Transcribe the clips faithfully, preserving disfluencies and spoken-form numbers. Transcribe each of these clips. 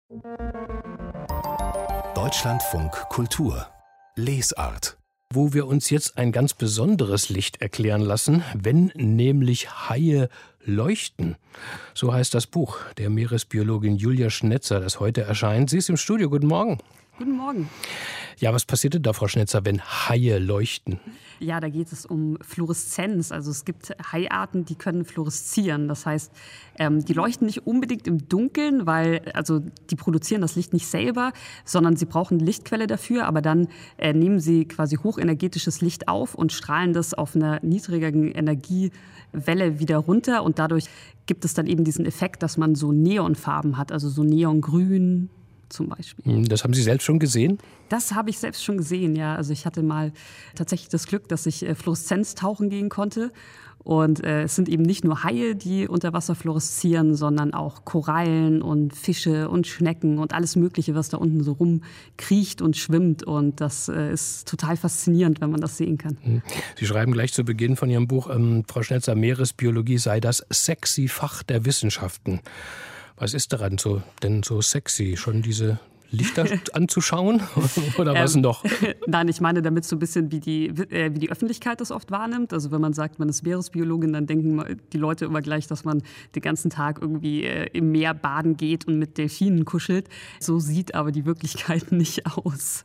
Deutschlandfunk Kultur Lesart. Wo wir uns jetzt ein ganz besonderes Licht erklären lassen, wenn nämlich Haie leuchten. So heißt das Buch der Meeresbiologin Julia Schnetzer, das heute erscheint. Sie ist im Studio. Guten Morgen. Guten Morgen. Ja, was passiert denn da, Frau Schnetzer, wenn Haie leuchten? Ja, da geht es um Fluoreszenz. Also es gibt Haiarten, die können fluoreszieren. Das heißt, ähm, die leuchten nicht unbedingt im Dunkeln, weil also die produzieren das Licht nicht selber, sondern sie brauchen eine Lichtquelle dafür. Aber dann äh, nehmen sie quasi hochenergetisches Licht auf und strahlen das auf einer niedrigeren Energiewelle wieder runter. Und dadurch gibt es dann eben diesen Effekt, dass man so Neonfarben hat, also so Neongrün zum Beispiel. Das haben Sie selbst schon gesehen? Das habe ich selbst schon gesehen, ja. Also ich hatte mal tatsächlich das Glück, dass ich äh, Fluoreszenz tauchen gehen konnte. Und äh, es sind eben nicht nur Haie, die unter Wasser fluoreszieren, sondern auch Korallen und Fische und Schnecken und alles Mögliche, was da unten so rumkriecht und schwimmt. Und das äh, ist total faszinierend, wenn man das sehen kann. Sie schreiben gleich zu Beginn von Ihrem Buch, ähm, Frau Schnetzer, Meeresbiologie sei das sexy Fach der Wissenschaften. Was ist daran so denn so sexy? Schon diese Lichter anzuschauen oder was ähm, noch? Nein, ich meine damit so ein bisschen, wie die, äh, wie die Öffentlichkeit das oft wahrnimmt. Also wenn man sagt, man ist Meeresbiologin, dann denken die Leute immer gleich, dass man den ganzen Tag irgendwie äh, im Meer baden geht und mit Delfinen kuschelt. So sieht aber die Wirklichkeit nicht aus.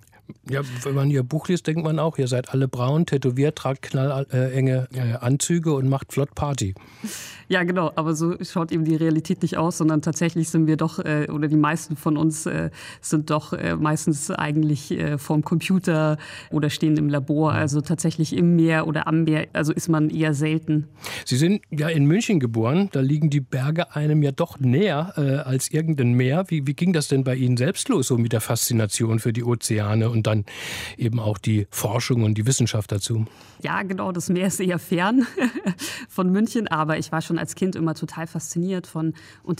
Ja, wenn man Ihr Buch liest, denkt man auch, ihr seid alle braun, tätowiert, tragt knallenge äh, Anzüge und macht flott Party. Ja, genau, aber so schaut eben die Realität nicht aus, sondern tatsächlich sind wir doch, äh, oder die meisten von uns äh, sind doch äh, meistens eigentlich äh, vorm Computer oder stehen im Labor, also tatsächlich im Meer oder am Meer, also ist man eher selten. Sie sind ja in München geboren, da liegen die Berge einem ja doch näher äh, als irgendein Meer. Wie, wie ging das denn bei Ihnen selbst los, so mit der Faszination für die Ozeane und dann eben auch die Forschung und die Wissenschaft dazu? Ja, genau, das Meer ist eher fern von München, aber ich war schon als Kind immer total fasziniert von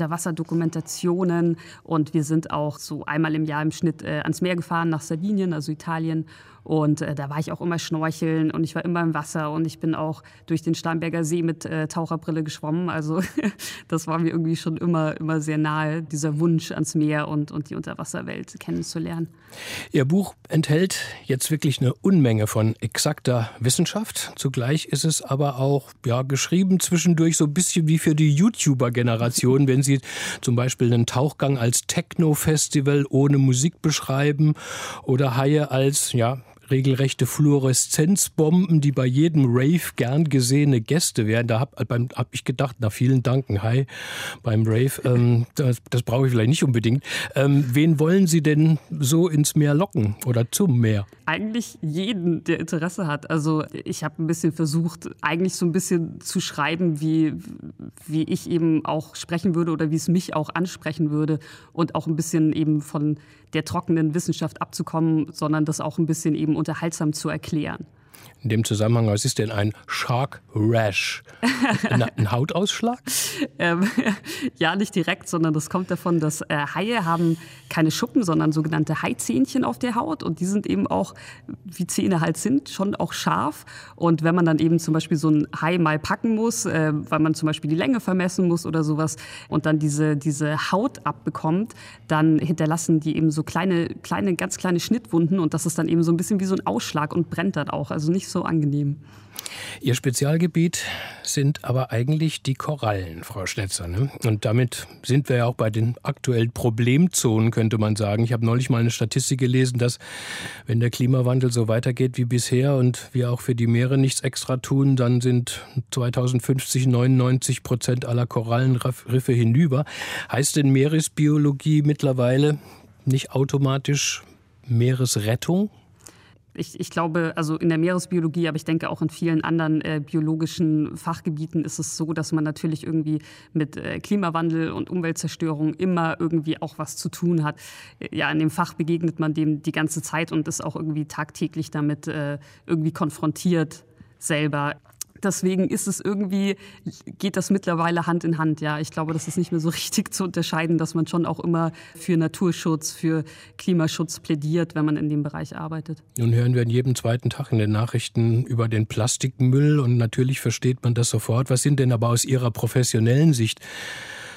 Unterwasserdokumentationen und wir sind auch so einmal im Jahr im Schnitt äh, ans Meer gefahren, nach Sardinien, also Italien. Und äh, da war ich auch immer schnorcheln und ich war immer im Wasser und ich bin auch durch den Starnberger See mit äh, Taucherbrille geschwommen. Also das war mir irgendwie schon immer, immer sehr nahe, dieser Wunsch ans Meer und, und die Unterwasserwelt kennenzulernen. Ihr Buch enthält jetzt wirklich eine Unmenge von exakter Wissenschaft. Zugleich ist es aber auch ja, geschrieben zwischendurch so ein bisschen wie für die YouTuber-Generation, wenn Sie zum Beispiel einen Tauchgang als Techno-Festival ohne Musik beschreiben oder Haie als, ja, regelrechte Fluoreszenzbomben, die bei jedem Rave gern gesehene Gäste wären. Da habe hab ich gedacht, na vielen Dank, Hi beim Rave. Ähm, das das brauche ich vielleicht nicht unbedingt. Ähm, wen wollen Sie denn so ins Meer locken oder zum Meer? Eigentlich jeden, der Interesse hat. Also ich habe ein bisschen versucht, eigentlich so ein bisschen zu schreiben, wie, wie ich eben auch sprechen würde oder wie es mich auch ansprechen würde und auch ein bisschen eben von der trockenen Wissenschaft abzukommen, sondern das auch ein bisschen eben unterhaltsam zu erklären. In dem Zusammenhang, was ist denn ein Shark Rash? Ein, ein Hautausschlag? ähm, ja, nicht direkt, sondern das kommt davon, dass äh, Haie haben keine Schuppen, sondern sogenannte Haizähnchen auf der Haut. Und die sind eben auch, wie Zähne halt sind, schon auch scharf. Und wenn man dann eben zum Beispiel so ein Hai mal packen muss, äh, weil man zum Beispiel die Länge vermessen muss oder sowas und dann diese, diese Haut abbekommt, dann hinterlassen die eben so kleine, kleine, ganz kleine Schnittwunden. Und das ist dann eben so ein bisschen wie so ein Ausschlag und brennt dann auch. Also nicht so angenehm. Ihr Spezialgebiet sind aber eigentlich die Korallen, Frau Schnetzer, ne? Und damit sind wir ja auch bei den aktuellen Problemzonen, könnte man sagen. Ich habe neulich mal eine Statistik gelesen, dass, wenn der Klimawandel so weitergeht wie bisher und wir auch für die Meere nichts extra tun, dann sind zweitausendfünfzig neunundneunzig Prozent aller Korallenriffe hinüber. Heißt denn Meeresbiologie mittlerweile nicht automatisch Meeresrettung? Ich, ich glaube, also in der Meeresbiologie, aber ich denke auch in vielen anderen äh, biologischen Fachgebieten ist es so, dass man natürlich irgendwie mit äh, Klimawandel und Umweltzerstörung immer irgendwie auch was zu tun hat. Ja, in dem Fach begegnet man dem die ganze Zeit und ist auch irgendwie tagtäglich damit äh, irgendwie konfrontiert selber. Deswegen ist es irgendwie, geht das mittlerweile Hand in Hand. Ja, ich glaube, das ist nicht mehr so richtig zu unterscheiden, dass man schon auch immer für Naturschutz, für Klimaschutz plädiert, wenn man in dem Bereich arbeitet. Nun hören wir an jedem zweiten Tag in den Nachrichten über den Plastikmüll und natürlich versteht man das sofort. Was sind denn aber aus Ihrer professionellen Sicht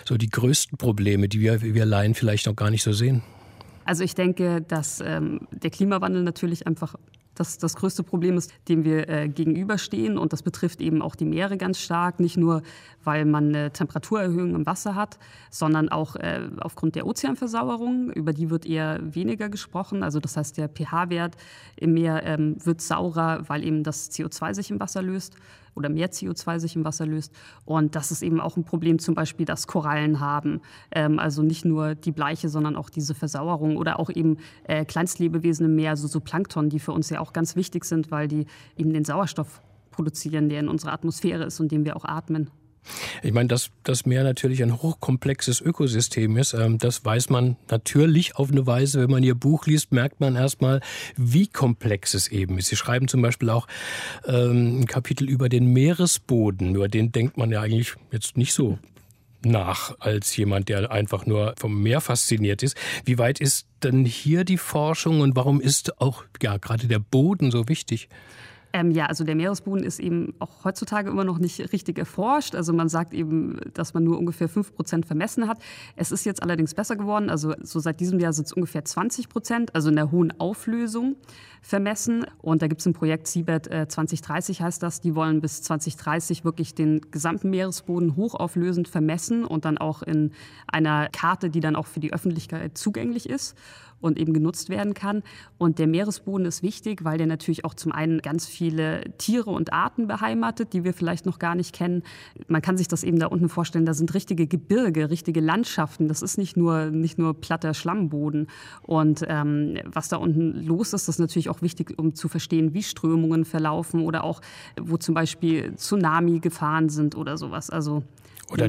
so die größten Probleme, die wir, wir Laien vielleicht noch gar nicht so sehen? Also ich denke, dass ähm, der Klimawandel natürlich einfach das, das größte Problem ist, dem wir äh, gegenüberstehen. Und das betrifft eben auch die Meere ganz stark. Nicht nur, weil man eine Temperaturerhöhung im Wasser hat, sondern auch äh, aufgrund der Ozeanversauerung. Über die wird eher weniger gesprochen. Also das heißt, der pH-Wert im Meer ähm, wird saurer, weil eben das C O zwei sich im Wasser löst oder mehr C O zwei sich im Wasser löst. Und das ist eben auch ein Problem, zum Beispiel, dass Korallen haben. Ähm, also nicht nur die Bleiche, sondern auch diese Versauerung oder auch eben äh, Kleinstlebewesen im Meer, also so Plankton, die für uns ja auch ganz wichtig sind, weil die eben den Sauerstoff produzieren, der in unserer Atmosphäre ist und den wir auch atmen. Ich meine, dass das Meer natürlich ein hochkomplexes Ökosystem ist, ähm, das weiß man natürlich auf eine Weise. Wenn man Ihr Buch liest, merkt man erstmal, wie komplex es eben ist. Sie schreiben zum Beispiel auch ähm, ein Kapitel über den Meeresboden. Über den denkt man ja eigentlich jetzt nicht so nach als jemand, der einfach nur vom Meer fasziniert ist. Wie weit ist denn hier die Forschung und warum ist auch ja, gerade der Boden so wichtig? Ähm, ja, also der Meeresboden ist eben auch heutzutage immer noch nicht richtig erforscht. Also man sagt eben, dass man nur ungefähr fünf Prozent vermessen hat. Es ist jetzt allerdings besser geworden. Also so seit diesem Jahr sind es ungefähr zwanzig Prozent, also in der hohen Auflösung vermessen. Und da gibt es ein Projekt Seabed äh, zwanzig dreißig heißt das. Die wollen bis zwanzig dreißig wirklich den gesamten Meeresboden hochauflösend vermessen und dann auch in einer Karte, die dann auch für die Öffentlichkeit zugänglich ist und eben genutzt werden kann. Und der Meeresboden ist wichtig, weil der natürlich auch zum einen ganz viele Tiere und Arten beheimatet, die wir vielleicht noch gar nicht kennen. Man kann sich das eben da unten vorstellen, da sind richtige Gebirge, richtige Landschaften. Das ist nicht nur, nicht nur platter Schlammboden. Und ähm, was da unten los ist, das ist natürlich auch wichtig, um zu verstehen, wie Strömungen verlaufen oder auch, wo zum Beispiel Tsunami-Gefahren sind oder sowas. Also Oder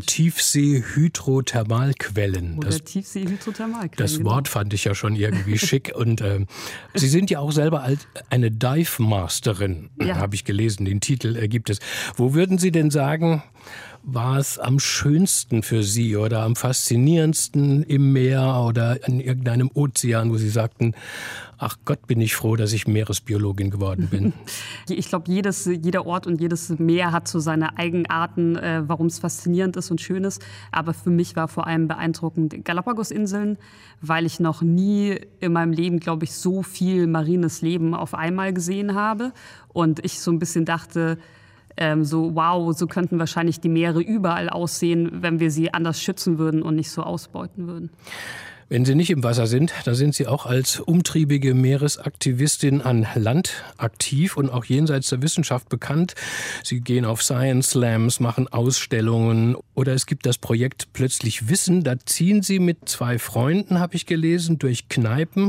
Tiefsee-Hydrothermalquellen. Oder Tiefsee-Hydrothermalquellen. Das Wort genau. fand ich ja schon irgendwie schick. Und ähm, Sie sind ja auch selber als eine Dive Masterin, ja. habe ich gelesen. Den Titel äh, gibt es. Wo würden Sie denn sagen, war es am schönsten für Sie oder am faszinierendsten im Meer oder in irgendeinem Ozean, wo Sie sagten, ach Gott, bin ich froh, dass ich Meeresbiologin geworden bin? Ich glaube, jedes, jeder Ort und jedes Meer hat so seine Eigenarten, äh, warum es faszinierend ist und schön ist. Aber für mich war vor allem beeindruckend Galapagos-Inseln, weil ich noch nie in meinem Leben, glaube ich, so viel marines Leben auf einmal gesehen habe. Und ich so ein bisschen dachte, ähm, so wow, so könnten wahrscheinlich die Meere überall aussehen, wenn wir sie anders schützen würden und nicht so ausbeuten würden. Wenn Sie nicht im Wasser sind, da sind Sie auch als umtriebige Meeresaktivistin an Land aktiv und auch jenseits der Wissenschaft bekannt. Sie gehen auf Science Slams, machen Ausstellungen oder es gibt das Projekt Plötzlich Wissen. Da ziehen Sie mit zwei Freunden, habe ich gelesen, durch Kneipen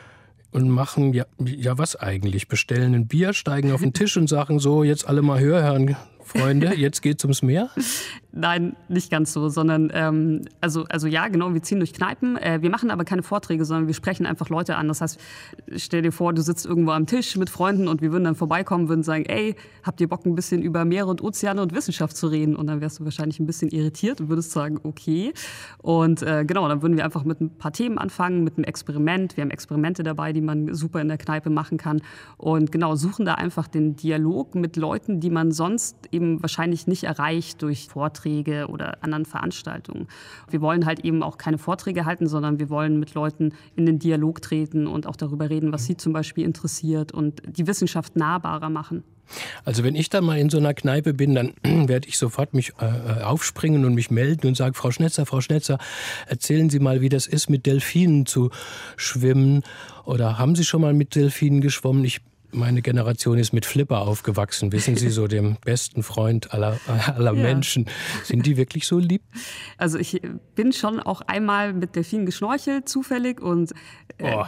und machen, ja, ja was eigentlich, bestellen ein Bier, steigen auf den Tisch und sagen so, jetzt alle mal hören, Freunde, jetzt geht's ums Meer? Nein, nicht ganz so, sondern ähm, also, also ja, genau, wir ziehen durch Kneipen. Äh, wir machen aber keine Vorträge, sondern wir sprechen einfach Leute an. Das heißt, stell dir vor, du sitzt irgendwo am Tisch mit Freunden und wir würden dann vorbeikommen, würden sagen, ey, habt ihr Bock, ein bisschen über Meere und Ozeane und Wissenschaft zu reden? Und dann wärst du wahrscheinlich ein bisschen irritiert und würdest sagen, okay. Und äh, genau, dann würden wir einfach mit ein paar Themen anfangen, mit einem Experiment. Wir haben Experimente dabei, die man super in der Kneipe machen kann. Und genau, suchen da einfach den Dialog mit Leuten, die man sonst eben wahrscheinlich nicht erreicht durch Vorträge oder anderen Veranstaltungen. Wir wollen halt eben auch keine Vorträge halten, sondern wir wollen mit Leuten in den Dialog treten und auch darüber reden, was sie zum Beispiel interessiert und die Wissenschaft nahbarer machen. Also wenn ich dann mal in so einer Kneipe bin, dann werde ich sofort mich äh, aufspringen und mich melden und sagen, Frau Schnetzer, Frau Schnetzer, erzählen Sie mal, wie das ist, mit Delfinen zu schwimmen. Oder haben Sie schon mal mit Delfinen geschwommen? Ich Meine Generation ist mit Flipper aufgewachsen, wissen Sie, so dem besten Freund aller, aller ja. Menschen. Sind die wirklich so lieb? Also ich bin schon auch einmal mit Delfinen geschnorchelt, zufällig. Und äh,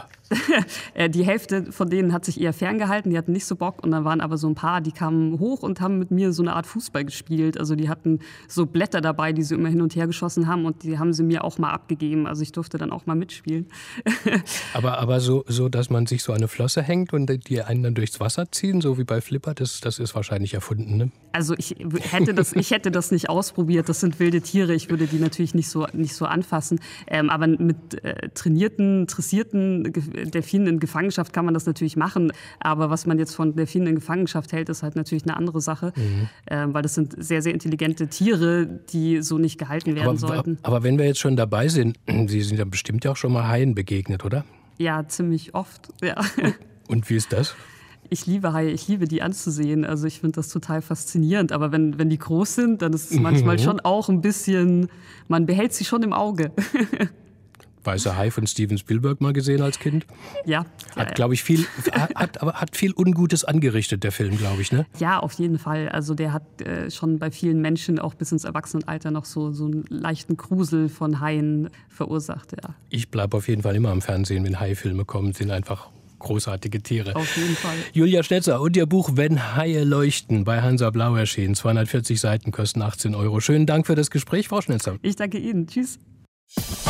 die Hälfte von denen hat sich eher ferngehalten, die hatten nicht so Bock. Und dann waren aber so ein paar, die kamen hoch und haben mit mir so eine Art Fußball gespielt. Also die hatten so Blätter dabei, die sie immer hin und her geschossen haben. Und die haben sie mir auch mal abgegeben. Also ich durfte dann auch mal mitspielen. aber aber so, so, dass man sich so eine Flosse hängt und die einen dann durchs Wasser ziehen, so wie bei Flipper, das, das ist wahrscheinlich erfunden, ne? Also ich hätte das, ich hätte das nicht ausprobiert. Das sind wilde Tiere. Ich würde die natürlich nicht so, nicht so anfassen. Ähm, aber mit äh, trainierten, dressierten Delfinen in Gefangenschaft kann man das natürlich machen. Aber was man jetzt von Delfinen in Gefangenschaft hält, ist halt natürlich eine andere Sache. Mhm. Ähm, weil das sind sehr, sehr intelligente Tiere, die so nicht gehalten werden aber, sollten. Aber wenn wir jetzt schon dabei sind, Sie sind ja bestimmt ja auch schon mal Haien begegnet, oder? Ja, ziemlich oft, ja. Und wie ist das? Ich liebe Haie, ich liebe die anzusehen. Also ich finde das total faszinierend. Aber wenn, wenn die groß sind, dann ist es manchmal schon auch ein bisschen, man behält sie schon im Auge. Weißer Hai von Steven Spielberg mal gesehen als Kind? Ja. Hat, ja, glaube ich, viel, hat, aber hat viel Ungutes angerichtet, der Film, glaube ich, ne? Ja, auf jeden Fall. Also der hat äh, schon bei vielen Menschen auch bis ins Erwachsenenalter noch so, so einen leichten Grusel von Haien verursacht, ja. Ich bleibe auf jeden Fall immer am Fernsehen, wenn Haifilme kommen, sind einfach großartige Tiere. Auf jeden Fall. Julia Schnetzer und ihr Buch Wenn Haie leuchten bei Hansa Blau erschienen. zweihundertvierzig Seiten kosten achtzehn Euro. Schönen Dank für das Gespräch, Frau Schnetzer. Ich danke Ihnen. Tschüss.